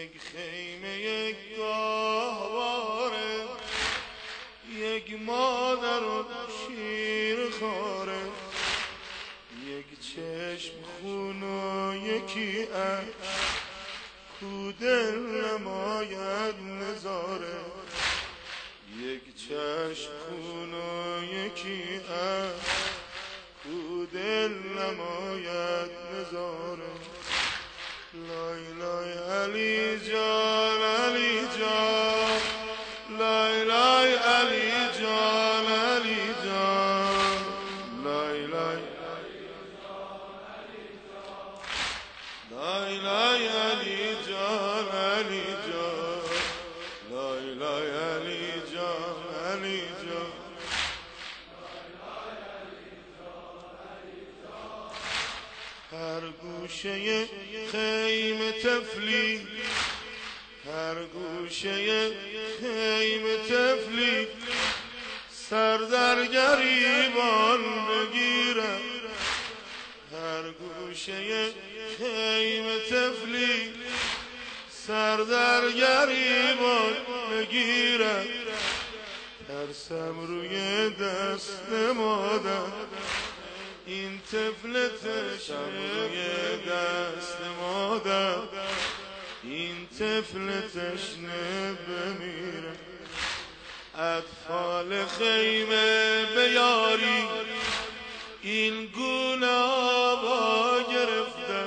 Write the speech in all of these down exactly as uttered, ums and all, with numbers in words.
یک خیمه یک گاهواره، یک مادر و شیر خاره، یک چشم خون و یکی اشک کو دل نماید نظاره، یک چشم خون و یکی اشک کو دل نماید نظاره. لای لای علی جان علی جان، لای لای علی جان علی جان، لای لای لای لای علی جان علی جان، لای لای علی جان علی جان. هر گوشه خیمه طفلی، هر گوشه خیمه طفلی سر در گریبان بگیرد، هر گوشه خیمه طفلی سر در گریبان بگیرد. ترسم روی دست مادر این طفل تشنه دست مادر، این طفل تشنه بمیره. اطفال خیمه بیاری این گونه آوا گرفته،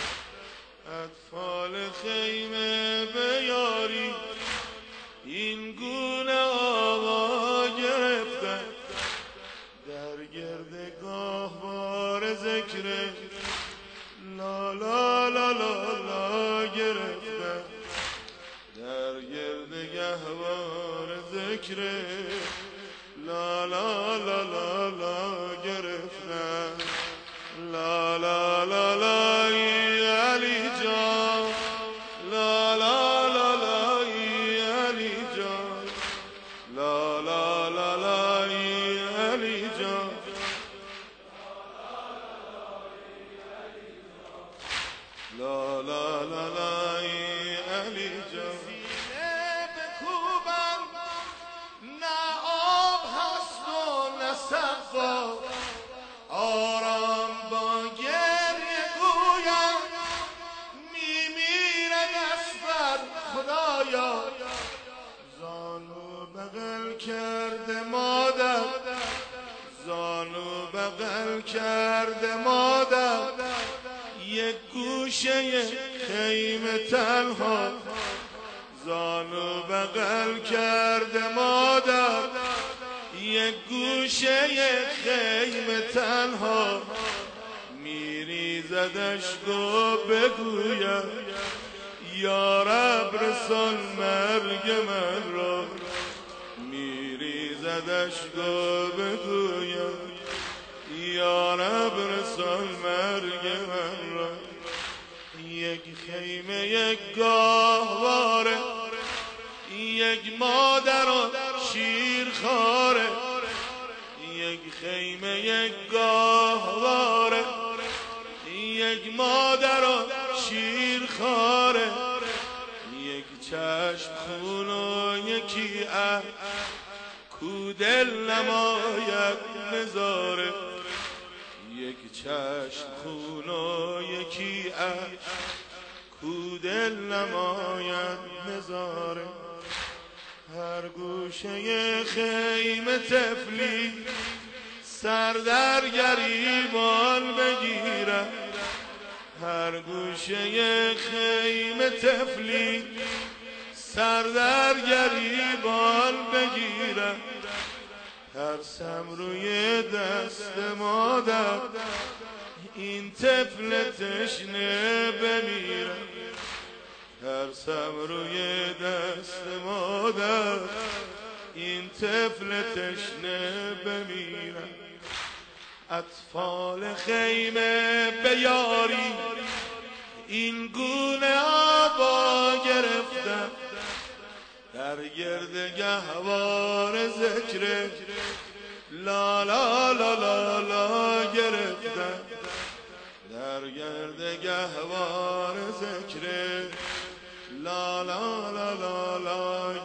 اطفال خیمه بیاری این گونه آوا گرفته. در گرد گاهوار ذکر لا لا لا لا لا گرفته، در گرد گاهوار ذکر لا لا لا لا لا گرفته. لا لا لا لا علی جان، لا لا لا لا علی جان، لا لا لا لا علی جان، لا لا لا لا علی جان. سینه بکوبم نه آب هست و نه صفا، آرام با گریه گویم میمیره دست بر خدایا. زانو بغل کرده مادر، زانو بغل کرده مادر، یک گوشه خیمه تنها، زانو بغل کرده مادر، یک گوشه خیمه تنها. میریزدش گو بگویم یا رب رسان مرگ من را، میریزدش گو بگویم یا رب رسان مرگ من را. یک خیمه یک گاهواره، یک مادر و شیر خاره، یک خیمه یک گاهواره، یک مادر و شیر خاره، یک چشم خون و یکی اشک کو دل نماید نظاره، یک چشم خون و یکی اشک کو دل نماید نظاره. هر گوشه خیمه طفلی سر در گریبان بگیرد، هر گوشه خیمه طفلی سر در گریبان بگیرد. ترسم روی دست مادر این طفل تشنه بمیره، ترسم روی دست مادر این طفل تشنه بمیره. اطفال خیمه بیاری این گونه آوا گرفتم، در گرد گهوار ذکر لا لا لا لا لا گرفتم، در گرد گهوار ذکر لا لا لا لا لا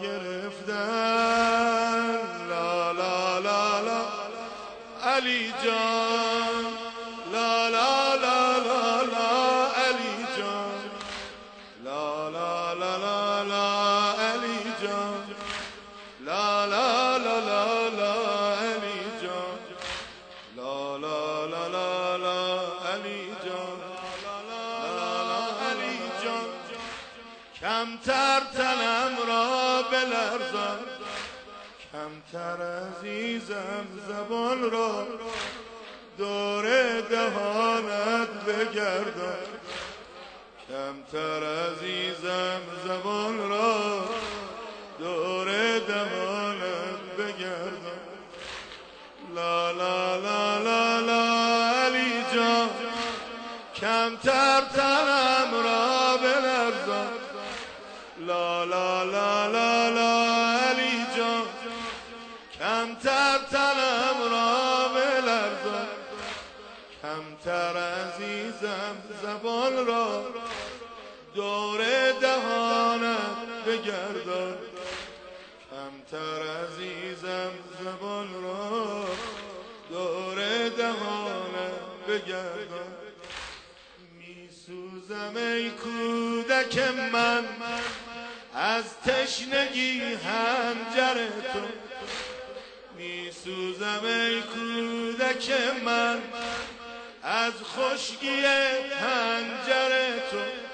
گرفتن لا لا لا لا علی جان لا لا لا لا لا علی جان لا لا لا لا لا علی جان لا لا لا لا لا علی جان لا لا لا لا لا علی جان لا لا لا علی جان کمتر تنم را بلرزان کمتر عزیزم زبان را دور دهانت بگردان کمتر عزیزم زبان را دور دهانت بگردان لا لا لا لا لا علی جان کمتر تنم را بلرزان لا لا لا لا لا علی جان کمتر تنم را بلرزان کمتر عزیزم زبان را دور دهانت بگردان کمتر عزیزم زبان را دور دهانت بگردان میسوزم ای کودک من از تشنگی حنجر تو میسوزم ای کودک من از خشکی حنجر تو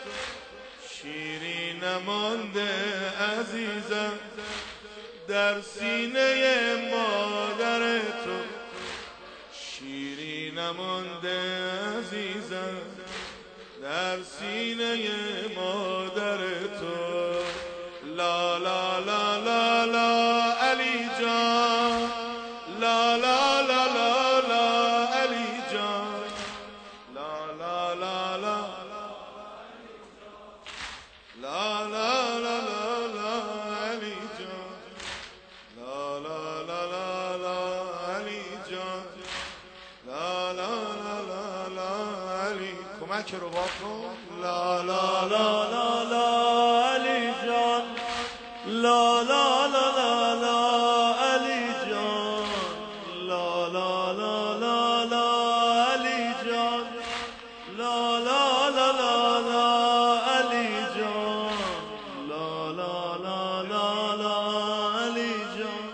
شیری نمانده عزیزم در سینه مادر تو شیری نمانده عزیزم در سینه مادر تو لا لا لا لا لا علی جان لا لا لا لا لا علی جان لا لا لا لا لا لا لا لا لا علی جان لا لا لا لا لا علی جان لا لا لا لا لا علی کمک رو باکن لا لا لا لا لا علی جان لا لا لا لا لا علی جان لا لا لا لا لا علی جان لا لا لا لا لا علی جان لا لا لا لا لا علی جان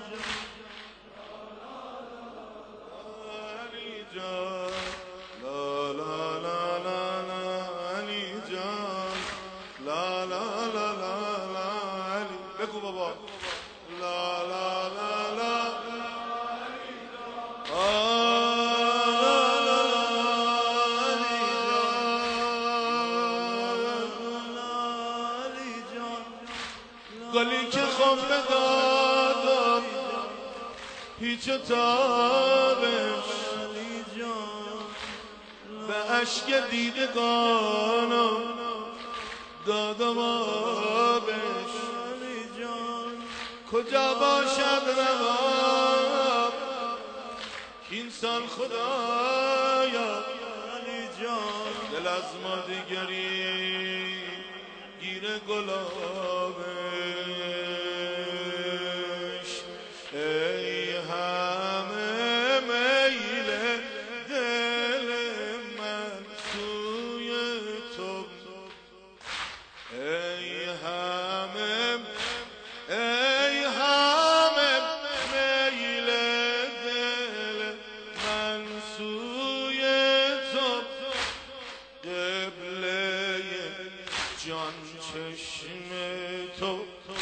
علی جان لا لا لا لا لا علی جان لا لا لا لا لا علی بگو بابا لا لا لا لا گلی که خواب دادم هیچ تابش به اشک دیدگانم دادم آبش کجا باشد رواب این سال خدایا دل از ما دیگری گیر گلابش ای همه میل دل من سوی تو ای همه ای همه میل دل من سوی تو قبله جان چشم تو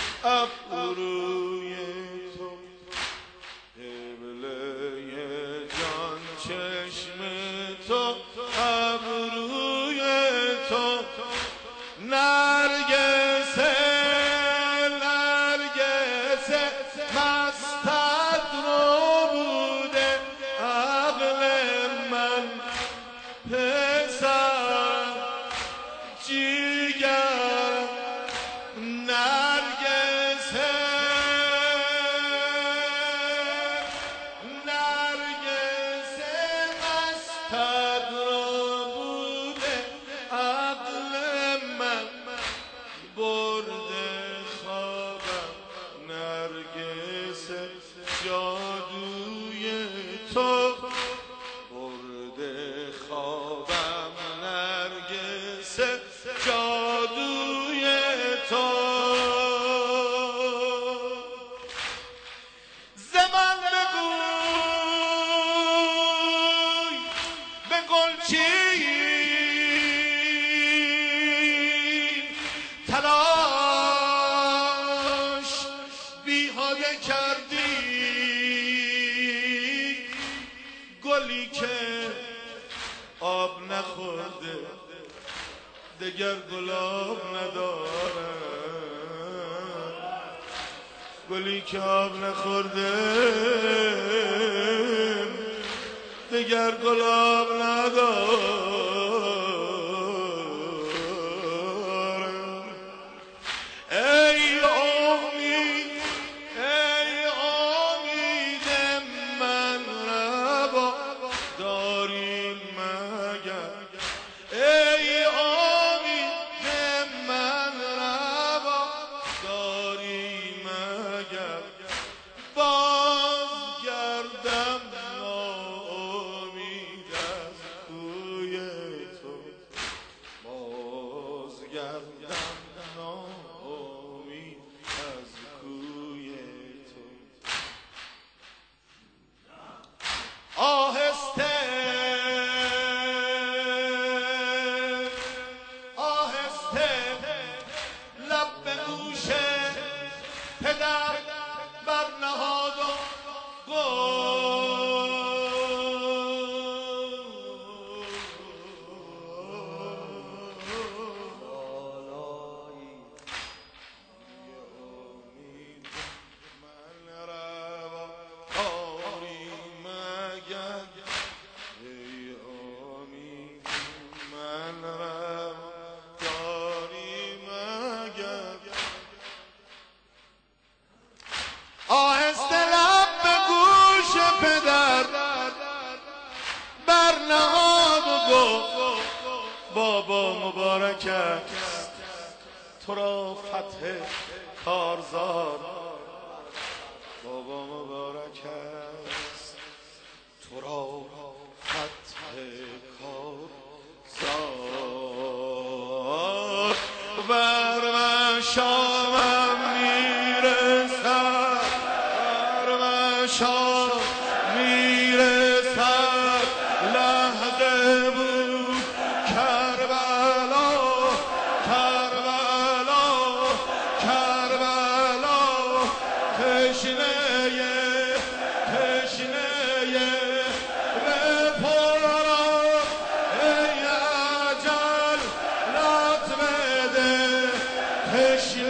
ابروی تو قبله جان چشم تو ابروی تو نرگس نرگس مستت رو بوده عقل من پسر جیگر نرگس برده خوابم نرگس جادوی تو، برده خوابم نرگس جادوی تو. زمان بگوی به گلچین تلاش بیهوده کردی، گلی که آب نخورده دگر گلاب نداره، گلی که آب نخورده دگر گلاب نداره. ای امید ای امید من روا داری مگر، ای امید من روا داری مگر، باز گردم ناامید از کوی تو، باز گردم ناامید از کوی تو. آهسته آهسته لب به گوش پدر برنهاد و گفت بالایی امید من روا داری مگر، ای امید من روا داری مگر. آهسته لب به گوش پدر برنهاد و گفت بابا مبارک است تو را فتح کارزار، بابا مبارک است تو را فتح کارزار. بر من شامم میرسد، بر من شام میرسد، لحظه بود کربلا کربلا کربلا، تشنه تشنه بپرم ای اجل لط بده، تشنه